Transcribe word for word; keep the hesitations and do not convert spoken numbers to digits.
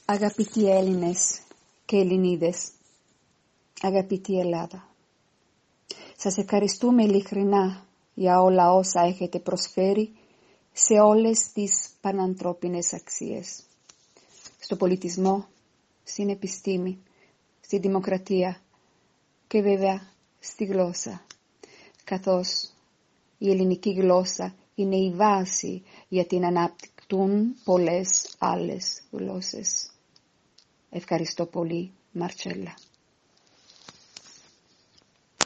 Αγαπητοί Έλληνες και Ελληνίδες, αγαπητή Ελλάδα, σας ευχαριστούμε ειλικρινά για όλα όσα έχετε προσφέρει σε όλες τις πανανθρώπινες αξίες, στο πολιτισμό, στην επιστήμη, στη δημοκρατία και βέβαια στη γλώσσα, καθώς η ελληνική γλώσσα είναι η βάση για την αναπτύξουν πολλές άλλες γλώσσες. Ευχαριστώ πολύ, Μαρτσέλα.